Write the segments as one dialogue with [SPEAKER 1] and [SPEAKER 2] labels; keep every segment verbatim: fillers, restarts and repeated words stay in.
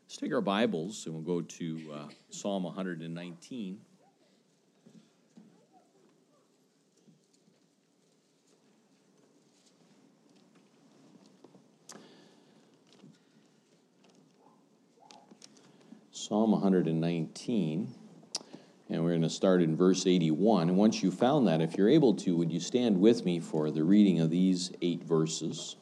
[SPEAKER 1] Let's take our Bibles and we'll go to uh, Psalm one hundred nineteen. Psalm one hundred nineteen, and we're going to start in verse eighty-one. And once you found that, if you're able to, would you stand with me for the reading of these eight verses,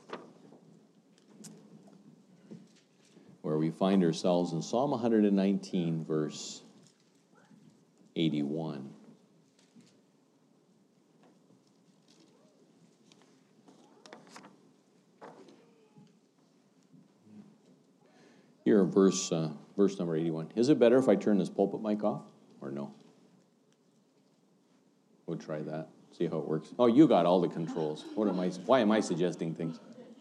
[SPEAKER 1] where we find ourselves in Psalm one hundred nineteen, verse eighty-one. Here, verse uh, verse number eighty-one. Is it better if I turn this pulpit mic off, or no? We'll try that. See how it works. Oh, you got all the controls. What am I? Why am I suggesting things?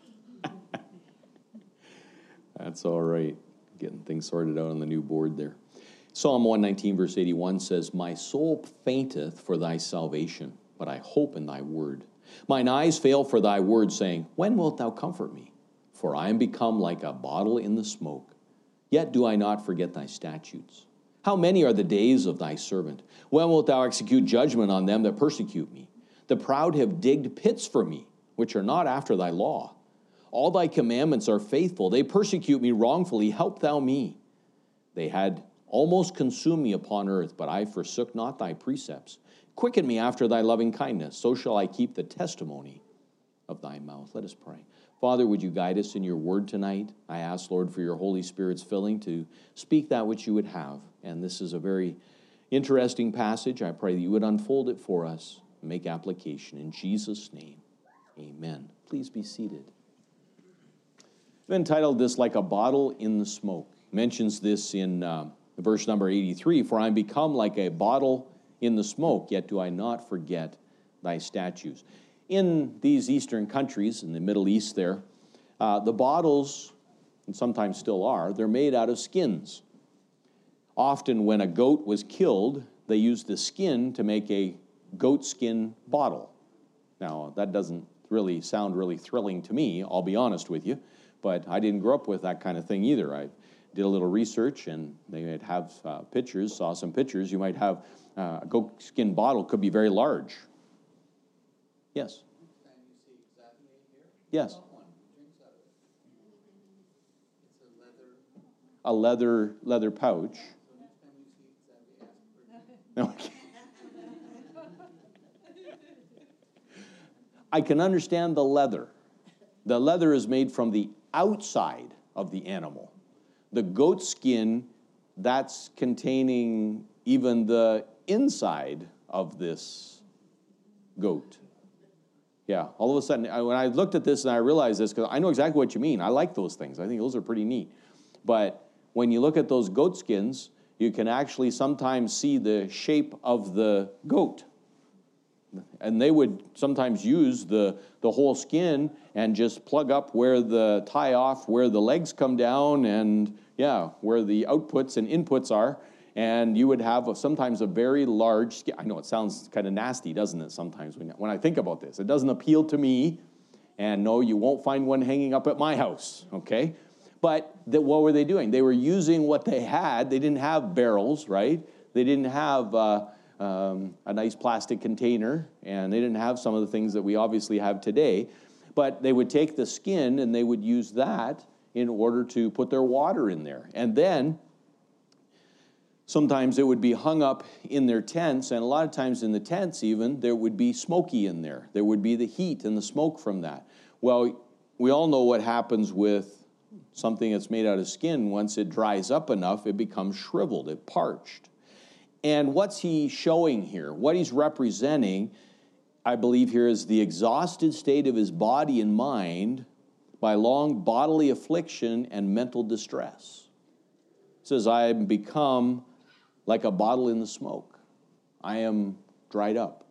[SPEAKER 1] That's all right. Getting things sorted out on the new board there. Psalm one nineteen, verse eighty-one says, "My soul fainteth for thy salvation, but I hope in thy word. Mine eyes fail for thy word, saying, when wilt thou comfort me? For I am become like a bottle in the smoke. Yet do I not forget thy statutes. How many are the days of thy servant? When wilt thou execute judgment on them that persecute me? The proud have digged pits for me, which are not after thy law. All thy commandments are faithful. They persecute me wrongfully. Help thou me. They had almost consumed me upon earth, but I forsook not thy precepts. Quicken me after thy loving kindness. So shall I keep the testimony of thy mouth." Let us pray. Father, would you guide us in your word tonight? I ask, Lord, for your Holy Spirit's filling to speak that which you would have. And this is a very interesting passage. I pray that you would unfold it for us and make application. In Jesus' name, amen. Please be seated. I've entitled this, "Like a Bottle in the Smoke." It mentions this in uh, verse number eighty-three, "For I am become like a bottle in the smoke, yet do I not forget thy statutes." In these eastern countries, in the Middle East there, uh, the bottles, and sometimes still are, they're made out of skins. Often when a goat was killed, they used the skin to make a goat skin bottle. Now, that doesn't really sound really thrilling to me, I'll be honest with you, but I didn't grow up with that kind of thing either. I did a little research, and they might have uh, pictures, saw some pictures. You might have uh, a goat skin bottle, could be very large. Yes.
[SPEAKER 2] And you see exactly here?
[SPEAKER 1] Yes.
[SPEAKER 2] One drinks out of it. It's a leather.
[SPEAKER 1] A leather leather pouch.
[SPEAKER 2] So next time you see exactly, ask for it.
[SPEAKER 1] Okay. I can understand the leather. The leather is made from the outside of the animal. The goat skin, that's containing even the inside of this goat. Yeah, all of a sudden, I, when I looked at this and I realized this, because I know exactly what you mean. I like those things. I think those are pretty neat. But when you look at those goat skins, you can actually sometimes see the shape of the goat. And they would sometimes use the, the whole skin and just plug up where the tie off, where the legs come down, and yeah, where the outputs and inputs are. And you would have a, sometimes a very large skin. I know it sounds kind of nasty, doesn't it, sometimes when, when I think about this. It doesn't appeal to me. And no, you won't find one hanging up at my house, okay? But the, what were they doing? They were using what they had. They didn't have barrels, right? They didn't have uh, um, a nice plastic container. And they didn't have some of the things that we obviously have today. But they would take the skin and they would use that in order to put their water in there. And then sometimes it would be hung up in their tents, and a lot of times in the tents even, there would be smoky in there. There would be the heat and the smoke from that. Well, we all know what happens with something that's made out of skin. Once it dries up enough, it becomes shriveled, it parched. And what's he showing here? What he's representing, I believe here, is the exhausted state of his body and mind by long bodily affliction and mental distress. It says, I am become like a bottle in the smoke. I am dried up.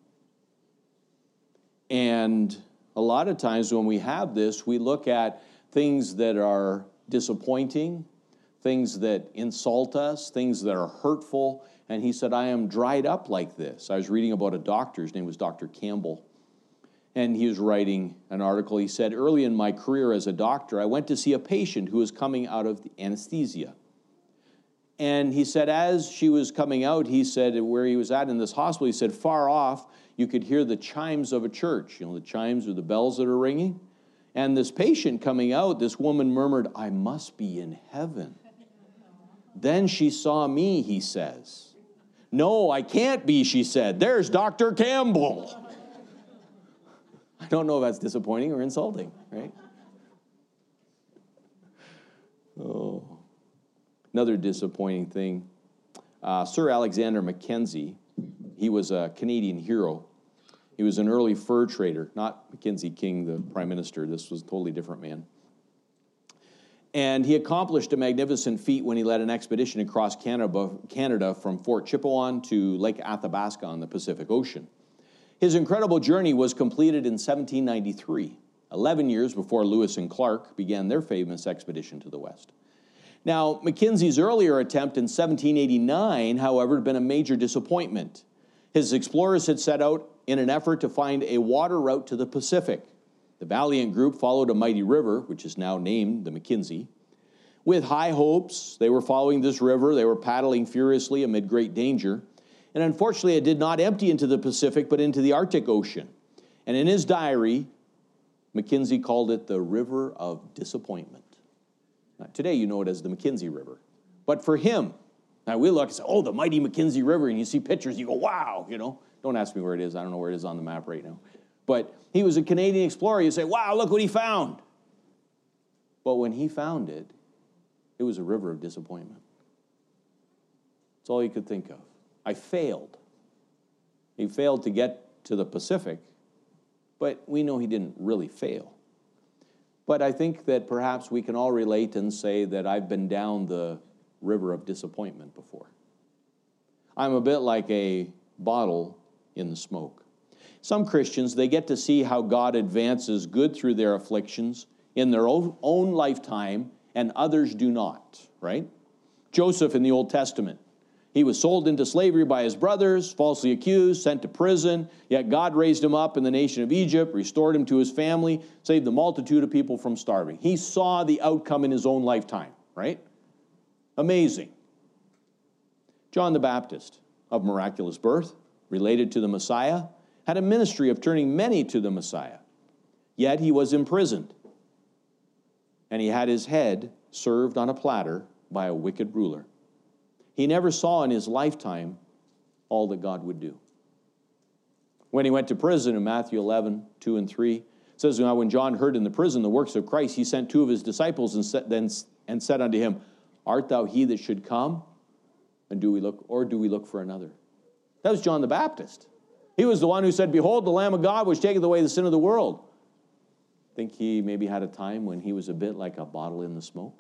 [SPEAKER 1] And a lot of times when we have this, we look at things that are disappointing, things that insult us, things that are hurtful. And he said, I am dried up like this. I was reading about a doctor. His name was Doctor Campbell. And he was writing an article. He said, early in my career as a doctor, I went to see a patient who was coming out of the anesthesia. And he said, as she was coming out, he said, where he was at in this hospital, he said, far off, you could hear the chimes of a church. You know, the chimes or the bells that are ringing. And this patient coming out, this woman murmured, I must be in heaven. Then she saw me, he says. No, I can't be, she said. There's Doctor Campbell. I don't know if that's disappointing or insulting, right? Oh. Another disappointing thing. Uh, Sir Alexander Mackenzie, he was a Canadian hero. He was an early fur trader, not Mackenzie King, the prime minister. This was a totally different man. And he accomplished a magnificent feat when he led an expedition across Canada, Canada from Fort Chipewyan to Lake Athabasca on the Pacific Ocean. His incredible journey was completed in seventeen ninety-three, eleven years before Lewis and Clark began their famous expedition to the west. Now, Mackenzie's earlier attempt in seventeen eighty-nine, however, had been a major disappointment. His explorers had set out in an effort to find a water route to the Pacific. The valiant group followed a mighty river, which is now named the Mackenzie. With high hopes, they were following this river. They were paddling furiously amid great danger. And unfortunately, it did not empty into the Pacific, but into the Arctic Ocean. And in his diary, Mackenzie called it the River of Disappointment. Now, today, you know it as the Mackenzie River. But for him, now we look and say, oh, the mighty Mackenzie River, and you see pictures, you go, wow, you know. Don't ask me where it is. I don't know where it is on the map right now. But he was a Canadian explorer. You say, wow, look what he found. But when he found it, it was a river of disappointment. That's all he could think of. I failed. He failed to get to the Pacific, but we know he didn't really fail. But I think that perhaps we can all relate and say that I've been down the river of disappointment before. I'm a bit like a bottle in the smoke. Some Christians, they get to see how God advances good through their afflictions in their own, own lifetime, and others do not, right? Joseph in the Old Testament, he was sold into slavery by his brothers, falsely accused, sent to prison, yet God raised him up in the nation of Egypt, restored him to his family, saved the multitude of people from starving. He saw the outcome in his own lifetime, right? Amazing. John the Baptist, of miraculous birth, related to the Messiah, had a ministry of turning many to the Messiah. Yet he was imprisoned, and he had his head served on a platter by a wicked ruler. He never saw in his lifetime all that God would do. When he went to prison in Matthew eleven, two and three, it says, now when John heard in the prison the works of Christ, he sent two of his disciples and said, then, and said unto him, art thou he that should come? And do we look, or do we look for another? That was John the Baptist. He was the one who said, behold, the Lamb of God which taketh away the sin of the world. I think he maybe had a time when he was a bit like a bottle in the smoke.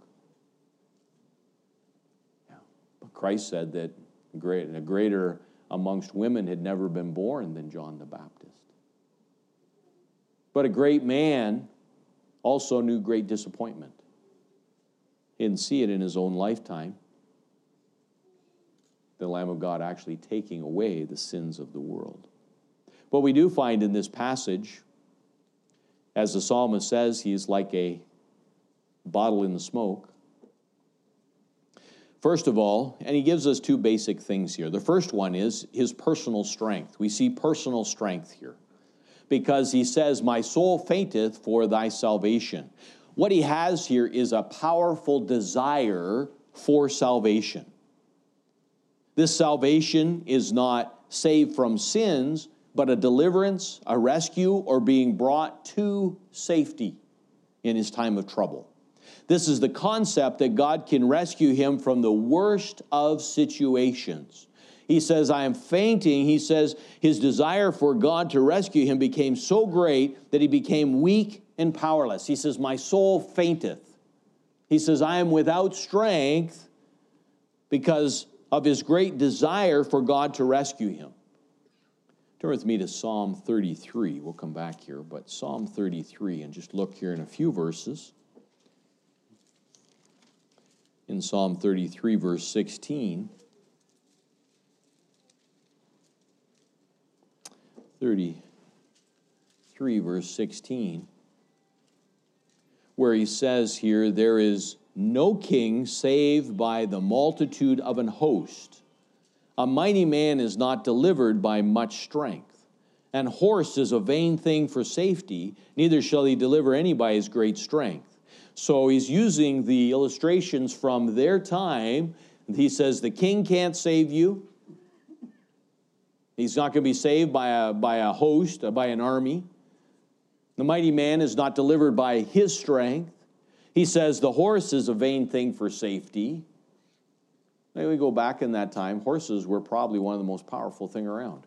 [SPEAKER 1] Yeah. But Christ said that great, a greater amongst women had never been born than John the Baptist. But a great man also knew great disappointment. He didn't see it in his own lifetime. The Lamb of God actually taking away the sins of the world. What we do find in this passage, as the psalmist says, he is like a bottle in the smoke. First of all, and he gives us two basic things here. The first one is his personal strength. We see personal strength here because he says, my soul fainteth for thy salvation. What he has here is a powerful desire for salvation. This salvation is not saved from sins, but a deliverance, a rescue, or being brought to safety in his time of trouble. This is the concept that God can rescue him from the worst of situations. He says, I am fainting. He says his desire for God to rescue him became so great that he became weak and powerless. He says, my soul fainteth. He says, I am without strength because of his great desire for God to rescue him. Turn with me to Psalm thirty-three. We'll come back here, but Psalm thirty-three, and just look here in a few verses. In Psalm thirty-three, verse sixteen. thirty-three, three, verse sixteen, where he says here, there is no king save by the multitude of an host. A mighty man is not delivered by much strength. An horse is a vain thing for safety, neither shall he deliver any by his great strength. So he's using the illustrations from their time. He says the king can't save you. He's not going to be saved by a, by a host, by an army. The mighty man is not delivered by his strength. He says the horse is a vain thing for safety. Maybe we go back in that time, horses were probably one of the most powerful thing around.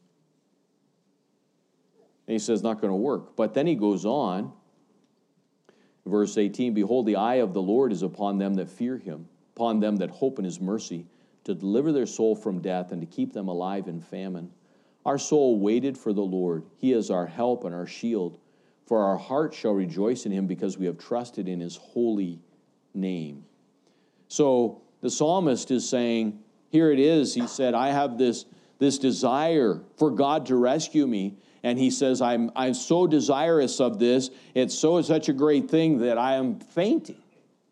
[SPEAKER 1] And he says not going to work. But then he goes on, verse eighteen, behold, the eye of the Lord is upon them that fear him, upon them that hope in his mercy, to deliver their soul from death and to keep them alive in famine. Our soul waited for the Lord. He is our help and our shield. For our heart shall rejoice in him because we have trusted in his holy name. So the psalmist is saying, here it is. He said, I have this, this desire for God to rescue me. And he says, I'm, I'm so desirous of this. It's so such a great thing that I am fainting,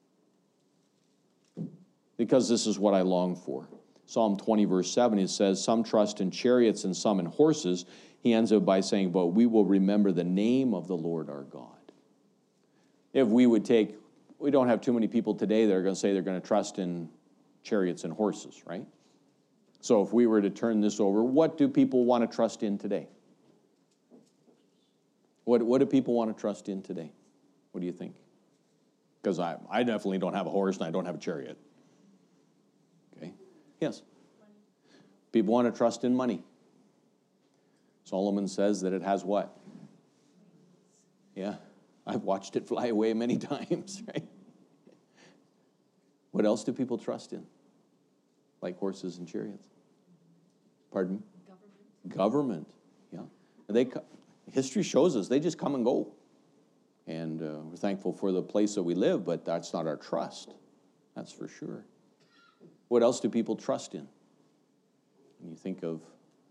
[SPEAKER 1] because this is what I long for. Psalm twenty, verse seven, it says, some trust in chariots and some in horses. He ends up by saying, but we will remember the name of the Lord our God. If we would take, we don't have too many people today that are going to say they're going to trust in chariots and horses, right? So if we were to turn this over, what do people want to trust in today? What, what do people want to trust in today? What do you think? Because I, I definitely don't have a horse and I don't have a chariot. Okay. Yes. People want to trust in money. Solomon says that it has what? Yeah. I've watched it fly away many times, right? What else do people trust in? Like horses and chariots. Pardon? Government. Government, yeah. And they, history shows us they just come and go. And uh, we're thankful for the place that we live, but that's not our trust. That's for sure. What else do people trust in? When you think of,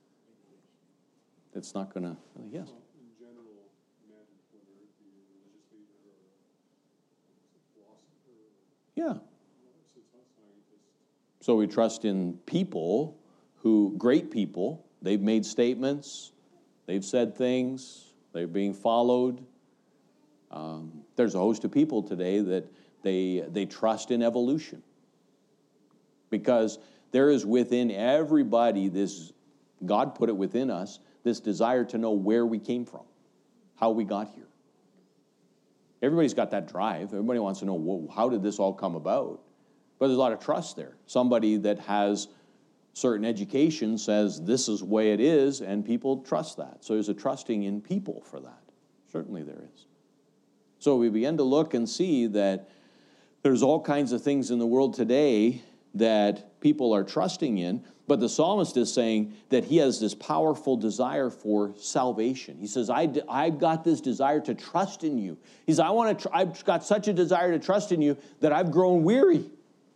[SPEAKER 1] it's not going to, yes?
[SPEAKER 3] In general, imagine whether it be a religious leader or a philosopher or
[SPEAKER 1] Yeah.
[SPEAKER 3] scientist.
[SPEAKER 1] So we trust in people who, great people, they've made statements, they've said things, they're being followed. Um, there's a host of people today that they they trust in evolution. Because there is within everybody this, God put it within us, this desire to know where we came from, how we got here. Everybody's got that drive. Everybody wants to know, well, how did this all come about? But there's a lot of trust there. Somebody that has certain education says this is the way it is, and people trust that. So there's a trusting in people for that. Certainly there is. So we begin to look and see that there's all kinds of things in the world today that people are trusting in, but the psalmist is saying that he has this powerful desire for salvation. He says, I, I've got this desire to trust in you. He says, I want to. Tr- I've got such a desire to trust in you that I've grown weary.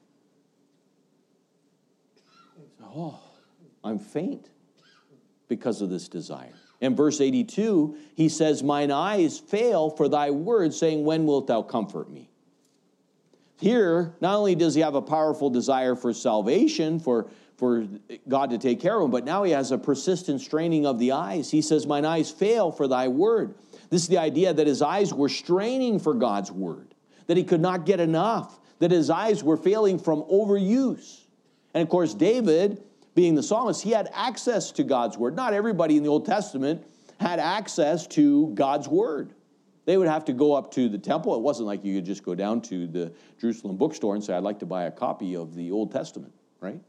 [SPEAKER 1] Oh, I'm faint because of this desire. In verse eighty-two, he says, mine eyes fail for thy word, saying, when wilt thou comfort me? Here, not only does he have a powerful desire for salvation, for, for God to take care of him, but now he has a persistent straining of the eyes. He says, mine eyes fail for thy word. This is the idea that his eyes were straining for God's word, that he could not get enough, that his eyes were failing from overuse. And of course, David, being the psalmist, he had access to God's word. Not everybody in the Old Testament had access to God's word. They would have to go up to the temple. It wasn't like you could just go down to the Jerusalem bookstore and say, I'd like to buy a copy of the Old Testament, right?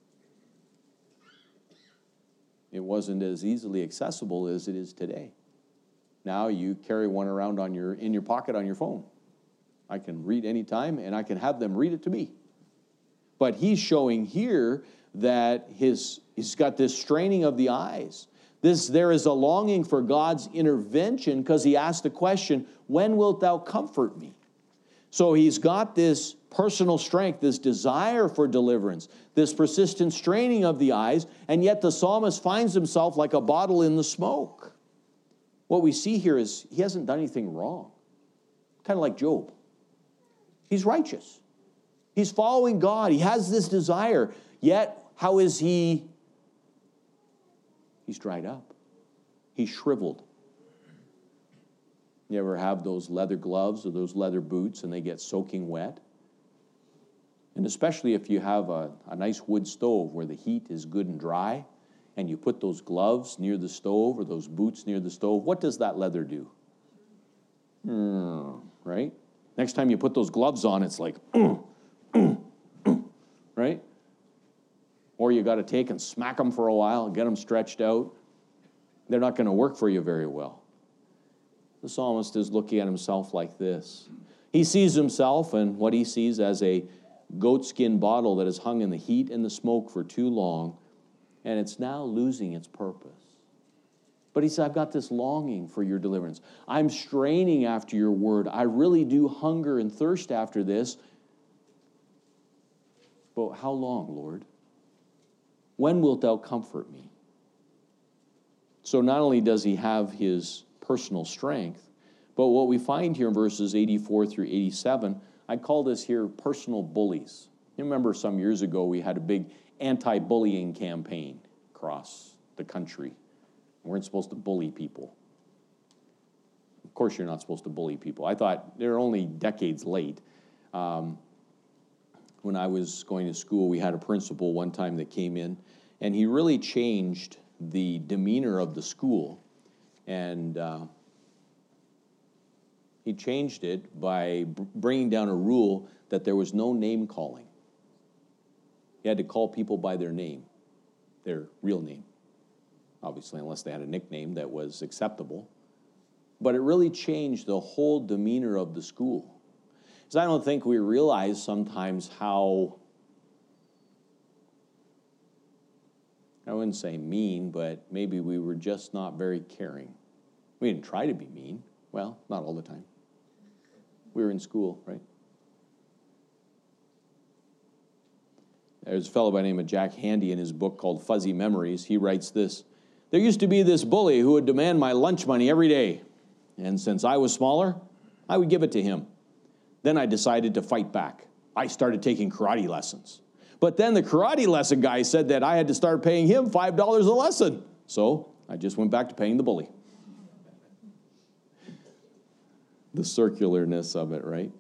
[SPEAKER 1] It wasn't as easily accessible as it is today. Now you carry one around on your in your pocket on your phone. I can read anytime, and I can have them read it to me. But he's showing here that his he's got this straining of the eyes. This, there is a longing for God's intervention because he asked the question, when wilt thou comfort me? So he's got this personal strength, this desire for deliverance, this persistent straining of the eyes, and yet the psalmist finds himself like a bottle in the smoke. what we see here is he hasn't done anything wrong. Kind of like Job. He's righteous. He's following God. He has this desire. Yet, how is he? He's dried up. He's shriveled. You ever have those leather gloves or those leather boots and they get soaking wet? And especially if you have a, a nice wood stove where the heat is good and dry, and you put those gloves near the stove or those boots near the stove, what does that leather do? Mm, right? Next time you put those gloves on, it's like, mm, mm, mm, right? Or you got to take and smack them for a while and get them stretched out. They're not going to work for you very well. The psalmist is looking at himself like this. He sees himself and what he sees as a goatskin bottle that has hung in the heat and the smoke for too long, and it's now losing its purpose. But he said, I've got this longing for your deliverance. I'm straining after your word. I really do hunger and thirst after this. But how long, Lord? When wilt thou comfort me? So not only does he have his personal strength, but what we find here in verses eighty-four through eighty-seven, I call this here personal bullies. You remember some years ago we had a big anti-bullying campaign across the country. We weren't supposed to bully people. Of course you're not supposed to bully people. I thought they're only decades late. Um, when I was going to school, we had a principal one time that came in, and he really changed the demeanor of the school. And uh, he changed it by b- bringing down a rule that there was no name calling. You had to call people by their name, their real name. Obviously, unless they had a nickname that was acceptable. But it really changed the whole demeanor of the school. Because I don't think we realize sometimes how, I wouldn't say mean, but maybe we were just not very caring. We didn't try to be mean. Well, not all the time. We were in school, right? There's a fellow by the name of Jack Handy in his book called Fuzzy Memories. He writes this: there used to be this bully who would demand my lunch money every day. And since I was smaller, I would give it to him. Then I decided to fight back. I started taking karate lessons. But then the karate lesson guy said that I had to start paying him five dollars a lesson. So I just went back to paying the bully. The circularness of it, right?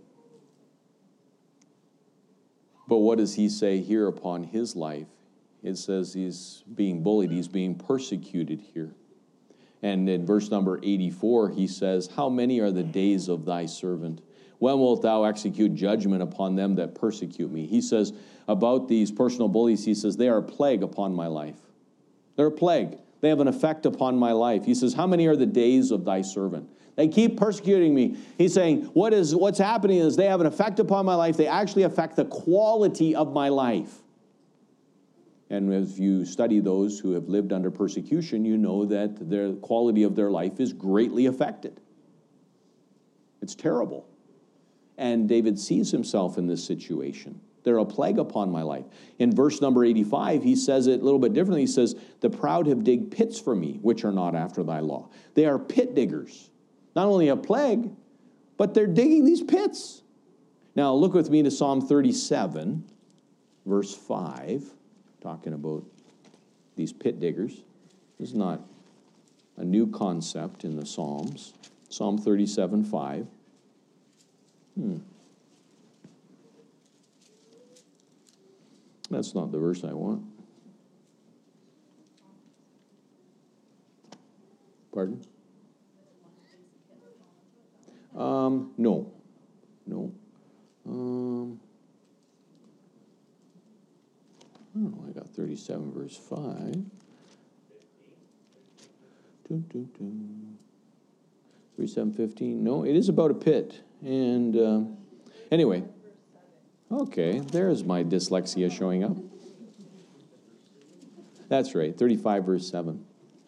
[SPEAKER 1] But what does he say here upon his life? It says he's being bullied, he's being persecuted here. And in verse number eighty-four, he says, how many are the days of thy servant? When wilt thou execute judgment upon them that persecute me? He says about these personal bullies, he says, they are a plague upon my life. They're a plague. They have an effect upon my life. He says, how many are the days of thy servant? They keep persecuting me. He's saying, what is, what's happening is they have an effect upon my life. They actually affect the quality of my life. And if you study those who have lived under persecution, you know that the quality of their life is greatly affected. It's terrible. And David sees himself in this situation. They're a plague upon my life. In verse number eighty-five, he says it a little bit differently. He says, the proud have digged pits for me, which are not after thy law. They are pit diggers. Not only a plague, but they're digging these pits. Now, look with me to Psalm thirty-seven, verse five, talking about these pit diggers. This is not a new concept in the Psalms. Psalm thirty-seven, five. Hmm. That's not the verse I want. Pardon? Um, no. No. Um, I don't know. I got thirty-seven, verse five. Dun, dun, dun. thirty-seven, fifteen. No, it is about a pit. And um, anyway. Okay, there's my dyslexia showing up. That's right, thirty-five, verse seven.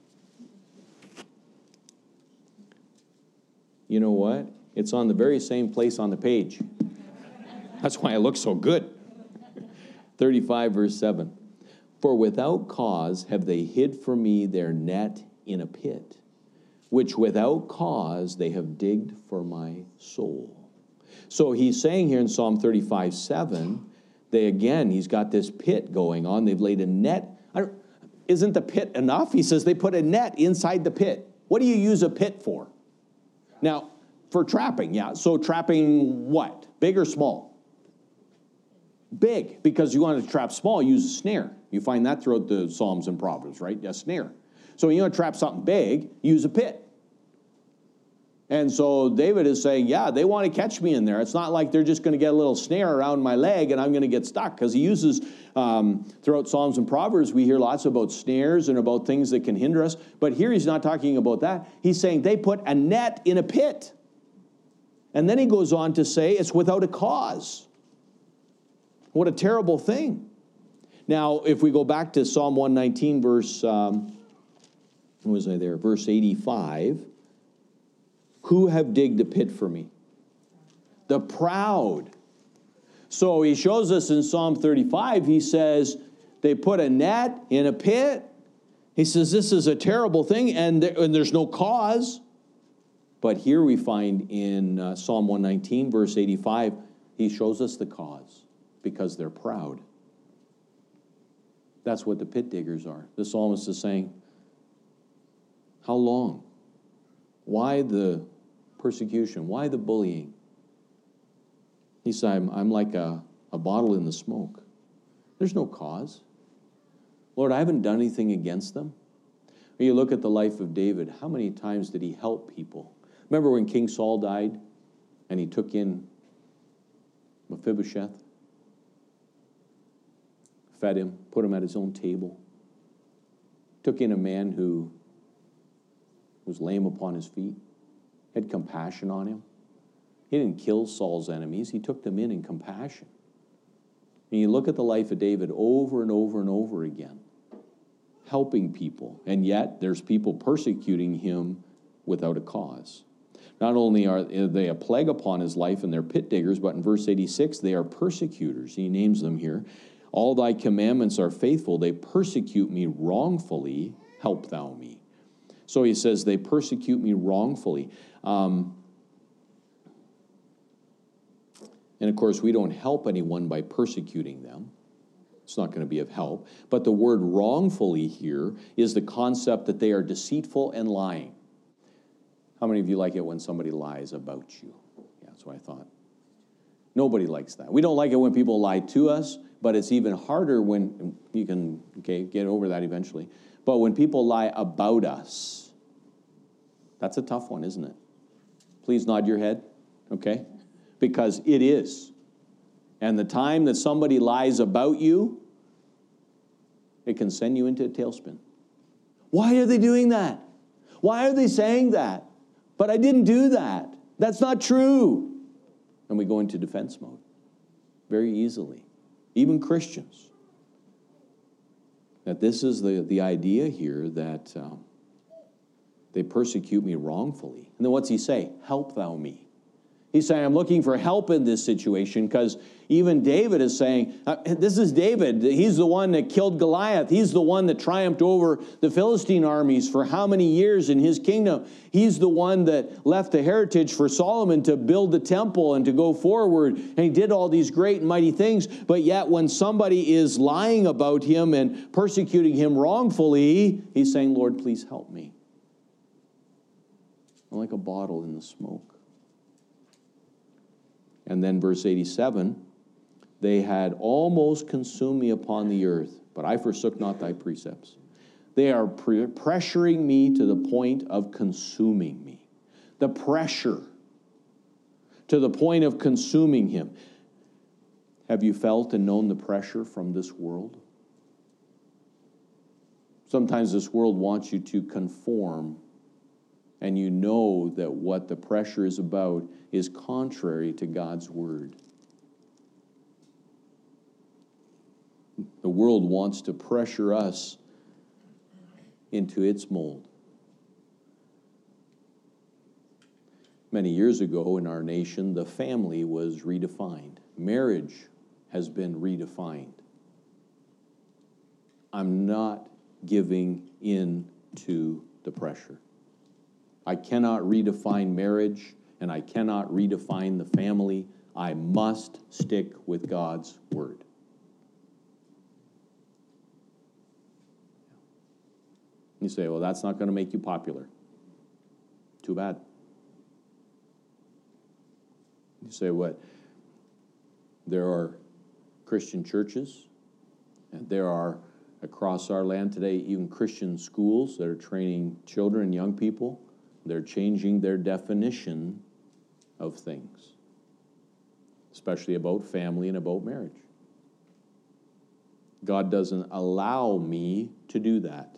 [SPEAKER 1] You know what? It's on the very same place on the page. That's why it looks so good. thirty-five, verse seven. For without cause have they hid for me their net in a pit. which without cause they have digged for my soul. So he's saying here in Psalm thirty-five seven, they again, he's got this pit going on. They've laid a net. I don't, isn't the pit enough? He says they put a net inside the pit. What do you use a pit for? Now, for trapping, yeah. So trapping what? Big or small? Big, because you want to trap small, use a snare. You find that throughout the Psalms and Proverbs, right? A snare. So when you want to trap something big, use a pit. And so David is saying, yeah, they want to catch me in there. It's not like they're just going to get a little snare around my leg and I'm going to get stuck. Because he uses, um, throughout Psalms and Proverbs, we hear lots about snares and about things that can hinder us. But here he's not talking about that. He's saying they put a net in a pit. And then he goes on to say it's without a cause. What a terrible thing. Now, if we go back to Psalm one nineteen, verse, um, what was I there? Verse eighty-five. Who have digged a pit for me? The proud. So he shows us in Psalm thirty-five, he says, they put a net in a pit. He says, this is a terrible thing, and, there, and there's no cause. But here we find in uh, Psalm one nineteen, verse eighty-five, he shows us the cause, because they're proud. That's what the pit diggers are. The psalmist is saying, how long? Why the persecution? Why the bullying? He said, I'm, I'm like a, a bottle in the smoke. There's no cause. Lord, I haven't done anything against them. When you look at the life of David, how many times did he help people? Remember when King Saul died and he took in Mephibosheth? Fed him, put him at his own table. Took in a man who was lame upon his feet, had compassion on him. He didn't kill Saul's enemies. He took them in in compassion. And you look at the life of David over and over and over again, helping people. And yet there's people persecuting him without a cause. Not only are they a plague upon his life and they're pit diggers, but in verse eighty-six, they are persecutors. He names them here. All thy commandments are faithful. They persecute me wrongfully. Help thou me. So he says, they persecute me wrongfully. Um, and of course, we don't help anyone by persecuting them. It's not going to be of help. But the word wrongfully here is the concept that they are deceitful and lying. How many of you like it when somebody lies about you? Yeah, that's what I thought. Nobody likes that. We don't like it when people lie to us, but it's even harder when, you can okay, get over that eventually, but when people lie about us, that's a tough one, isn't it? Please nod your head, okay? Because it is. And the time that somebody lies about you, it can send you into a tailspin. Why are they doing that? Why are they saying that? But I didn't do that. That's not true. And we go into defense mode very easily. Even Christians. That this is the, the idea here that um, they persecute me wrongfully. And then what's he say? Help thou me. He's saying, I'm looking for help in this situation, because even David is saying, uh, this is David. He's the one that killed Goliath. He's the one that triumphed over the Philistine armies for how many years in his kingdom. He's the one that left the heritage for Solomon to build the temple and to go forward. And he did all these great and mighty things. But yet when somebody is lying about him and persecuting him wrongfully, he's saying, Lord, please help me. I'm like a bottle in the smoke. And then verse eighty-seven, they had almost consumed me upon the earth, but I forsook not thy precepts. They are pre- pressuring me to the point of consuming me. The pressure to the point of consuming him. Have you felt and known the pressure from this world? Sometimes this world wants you to conform, and you know that what the pressure is about is contrary to God's word. The world wants to pressure us into its mold. Many years ago in our nation, the family was redefined. Marriage has been redefined. I'm not giving in to the pressure. I cannot redefine marriage, and I cannot redefine the family. I must stick with God's word. You say, well, that's not going to make you popular. Too bad. You say, what? There are Christian churches, and there are, across our land today, even Christian schools that are training children and young people. They're changing their definition of things, especially about family and about marriage. God doesn't allow me to do that.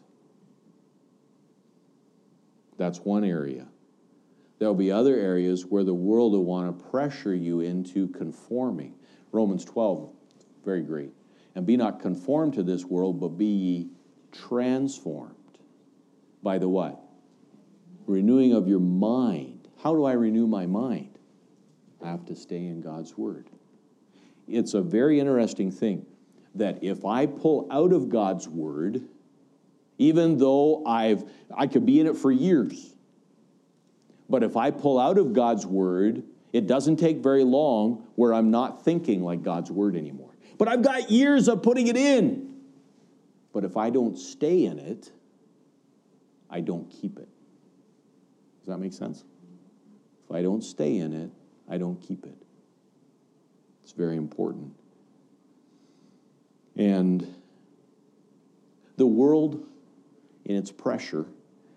[SPEAKER 1] That's one area. There'll be other areas where the world will want to pressure you into conforming. Romans twelve, very great. And be not conformed to this world, but be ye transformed by the what? Renewing of your mind. How do I renew my mind? I have to stay in God's word. It's a very interesting thing that if I pull out of God's word, even though I've I could be in it for years, but if I pull out of God's word, it doesn't take very long where I'm not thinking like God's word anymore. But I've got years of putting it in. But if I don't stay in it, I don't keep it. Does that make sense? If I don't stay in it, I don't keep it. It's very important. And the world, in its pressure,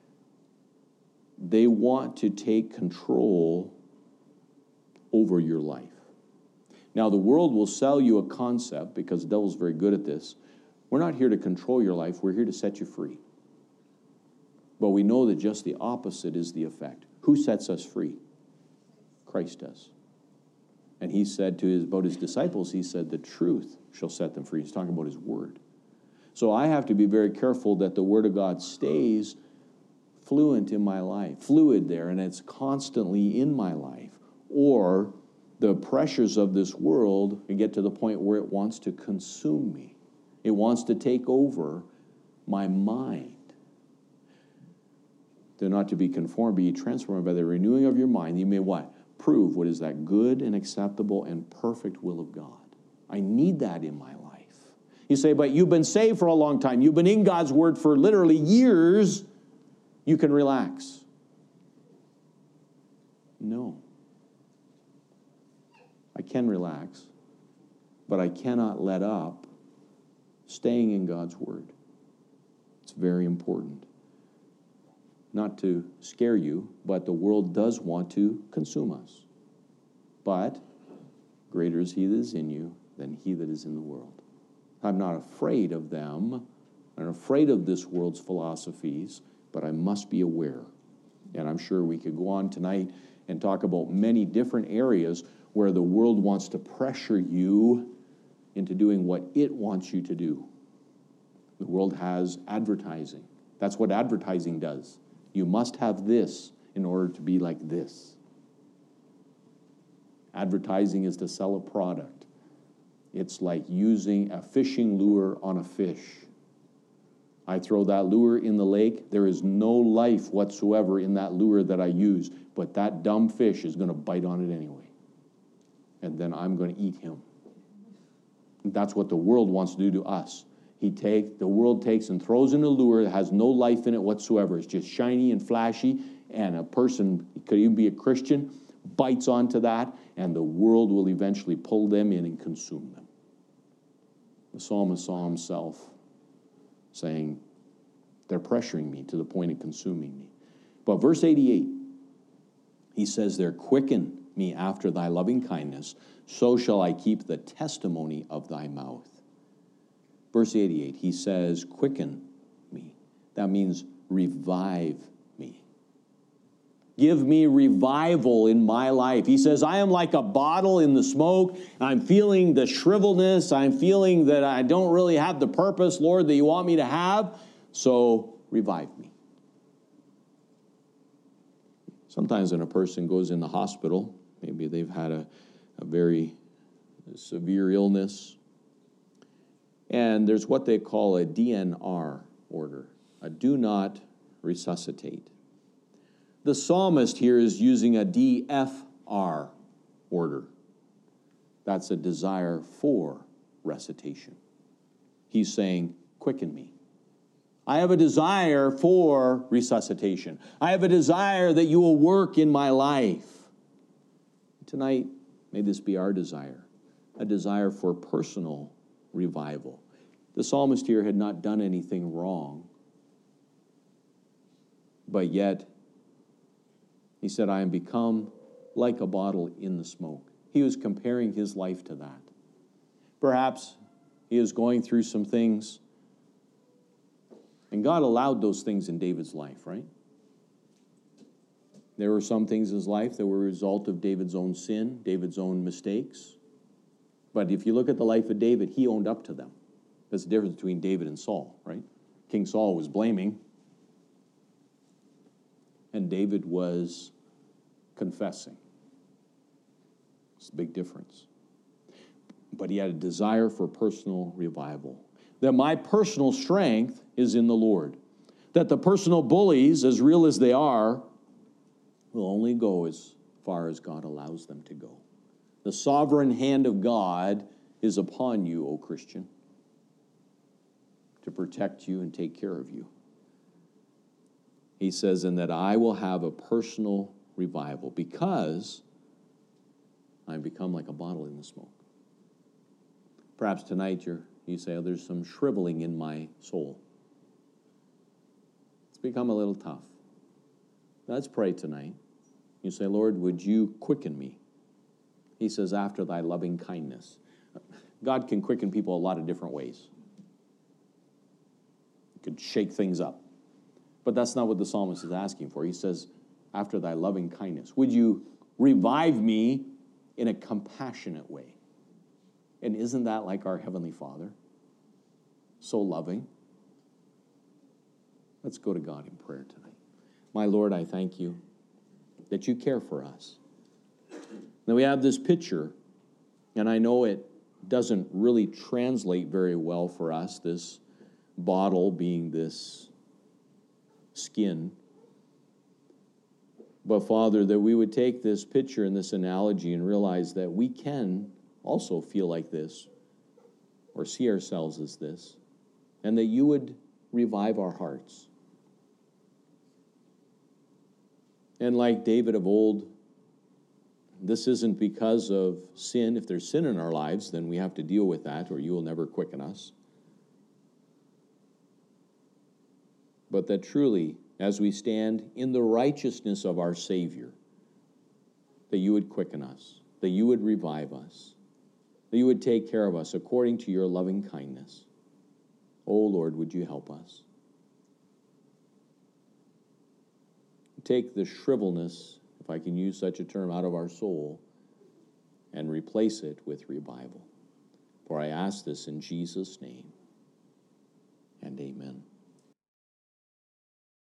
[SPEAKER 1] they want to take control over your life. Now, the world will sell you a concept, because the devil's very good at this. We're not here to control your life. We're here to set you free. But we know that just the opposite is the effect. Who sets us free? Christ does. And he said to his, about his disciples, he said, the truth shall set them free. He's talking about his word. So I have to be very careful that the word of God stays fluent in my life, fluid there, and it's constantly in my life. Or the pressures of this world get to the point where it wants to consume me. It wants to take over my mind. They're not to be conformed, be transformed by the renewing of your mind. You may what? Prove what is that good and acceptable and perfect will of God. I need that in my life. You say, but you've been saved for a long time. You've been in God's word for literally years. You can relax. No. I can relax, but I cannot let up staying in God's word. It's very important. Not to scare you, but the world does want to consume us. But greater is he that is in you than he that is in the world. I'm not afraid of them. I'm not afraid of this world's philosophies, but I must be aware. And I'm sure we could go on tonight and talk about many different areas where the world wants to pressure you into doing what it wants you to do. The world has advertising. That's what advertising does. You must have this in order to be like this. Advertising is to sell a product. It's like using a fishing lure on a fish. I throw that lure in the lake. There is no life whatsoever in that lure that I use, but that dumb fish is going to bite on it anyway. And then I'm going to eat him. That's what the world wants to do to us. He take the world takes and throws in a lure that has no life in it whatsoever. It's just shiny and flashy, and a person, it could even be a Christian, bites onto that, and the world will eventually pull them in and consume them. The psalmist saw himself saying, they're pressuring me to the point of consuming me. But verse eighty-eight, he says, there, quicken me after thy loving kindness, so shall I keep the testimony of thy mouth. Verse eighty-eight, he says, quicken me. That means revive me. Give me revival in my life. He says, I am like a bottle in the smoke. I'm feeling the shriveledness. I'm feeling that I don't really have the purpose, Lord, that you want me to have. So revive me. Sometimes when a person goes in the hospital, maybe they've had a, a very severe illness, and there's what they call a D N R order, a do not resuscitate. The psalmist here is using a D F R order. That's a desire for recitation. He's saying, quicken me. I have a desire for resuscitation. I have a desire that you will work in my life. Tonight, may this be our desire, a desire for personal revival. The psalmist here had not done anything wrong, but yet he said, I am become like a bottle in the smoke. He was comparing his life to that. Perhaps he is going through some things, and God allowed those things in David's life, right? There were some things in his life that were a result of David's own sin, David's own mistakes. But if you look at the life of David, he owned up to them. That's the difference between David and Saul, right? King Saul was blaming, and David was confessing. It's a big difference. But he had a desire for personal revival. That my personal strength is in the Lord. That the personal bullies, as real as they are, will only go as far as God allows them to go. The sovereign hand of God is upon you, O Christian, to protect you and take care of you. He says, and that I will have a personal revival because I've become like a bottle in the smoke. Perhaps tonight you're, you say, oh, there's some shriveling in my soul. It's become a little tough. Let's pray tonight. You say, Lord, would you quicken me? He says, after thy loving kindness. God can quicken people a lot of different ways. He could shake things up. But that's not what the psalmist is asking for. He says, after thy loving kindness, would you revive me in a compassionate way? And isn't that like our Heavenly Father? So loving. Let's go to God in prayer tonight. My Lord, I thank you that you care for us. Now we have this picture, and I know it doesn't really translate very well for us, this bottle being this skin. But Father, that we would take this picture and this analogy and realize that we can also feel like this or see ourselves as this, and that you would revive our hearts. And like David of old, this isn't because of sin. If there's sin in our lives, then we have to deal with that, or you will never quicken us. But that truly, as we stand in the righteousness of our Savior, that you would quicken us, that you would revive us, that you would take care of us according to your loving kindness. Oh, Lord, would you help us? Take the shrivelness, if I can use such a term, out of our soul and replace it with revival. For I ask this in Jesus' name.